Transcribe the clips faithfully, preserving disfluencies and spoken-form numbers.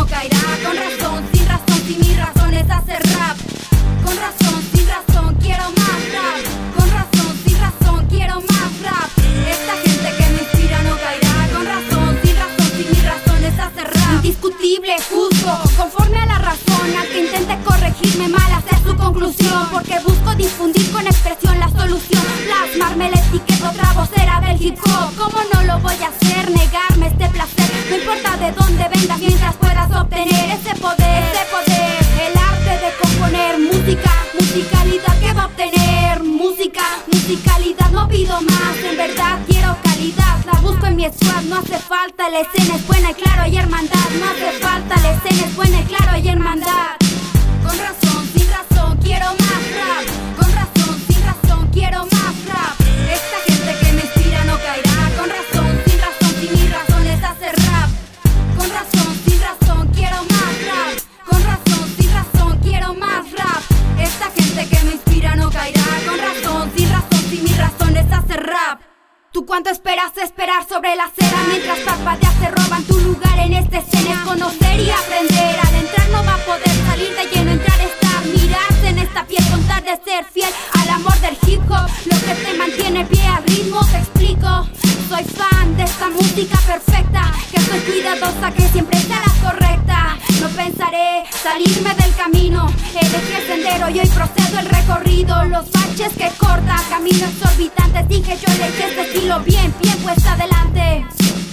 caerá. Con razón, sin razón, si mi razón es hacer rap. Con razón, sin razón, quiero más rap. Con razón, sin razón, quiero más rap. Esta gente que me inspira no caerá. Con razón, sin razón, si mi razón es hacer rap. Indiscutible, justo, conforme a la razón. Al que intente corregirme mal hacia su conclusión, porque busco difundir con expresión la solución. Plasmarme la etiqueta, otra vocera del hip hop. ¿Cómo no lo voy a hacer? Negarme este placer. No importa de dónde vengas mientras puedas obtener ese poder, ese poder. El arte de componer música, musicalidad que va a obtener. Música, musicalidad, no pido más. En verdad quiero calidad, la busco en mi squad. No hace falta, la escena es buena y claro hay hermandad. No hace falta, la escena es buena y claro hay hermandad. Con razón, sin razón, quiero más rap. Con razón, sin razón, quiero más rap. Esta gente que me inspira no caerá. Con razón, sin razón, si mi razón es hacer rap. Con razón, sin razón, quiero más rap. Con razón, sin razón, quiero más rap. Esta gente que me inspira no caerá. Con razón, sin razón, si mi razón es hacer rap. ¿Tú cuánto esperas esperar sobre la acera? Mientras parpadeas te roban tu lugar en esta escena. Es conocer y aprender. Al entrar no va a poder salir de lleno, entrar estar. Mirarse en esta piel, contar de ser fiel al amor del hip hop. Lo que te mantiene pie al ritmo, te explico. Soy fan de esta música perfecta, que soy cuidadosa, que siempre sea la correcta. No pensaré salirme del camino, elegí el sendero y hoy procedo el recorrido. Los baches que corta, caminos exorbitantes. Dije yo elegí este estilo bien, bien pues adelante.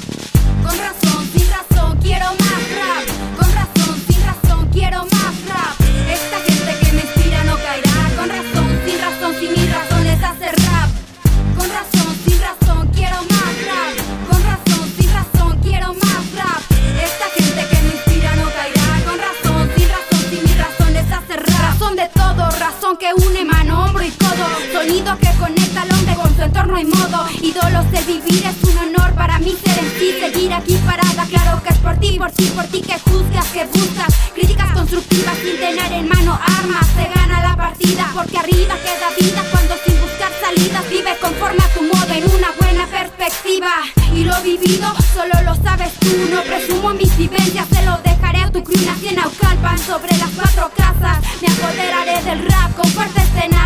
Con razón, sin razón, quiero más rap. Con razón, sin razón, quiero más rap. Esta gente que me inspira no caerá. Con razón, sin razón, si mi razón es hacer rap. Con razón, sin razón, quiero más rap. Con razón, sin razón, quiero más rap. Esta gente que me inspira no caerá. Con razón, sin razón, si mi razón es hacer rap. Razón de todo, razón que une mano, hombro y codo. Sonido que conecta al hombre con su entorno y modo. Ídolos de vivir es un honor para mí ser en sí. Seguir aquí parada, claro que es por ti, por ti, por ti que juzgas, que buscas críticas constructivas sin tener en mano armas. Se gana la partida porque arriba queda vida cuando sin buscar salidas vives conforme a tu modo en una buena perspectiva. Y lo vivido solo lo sabes tú, no presumo mis vivencias, se lo dejaré a tu crew. Nací en Naucalpan sobre las cuatro casas, me apoderaré del rap con fuerte escena.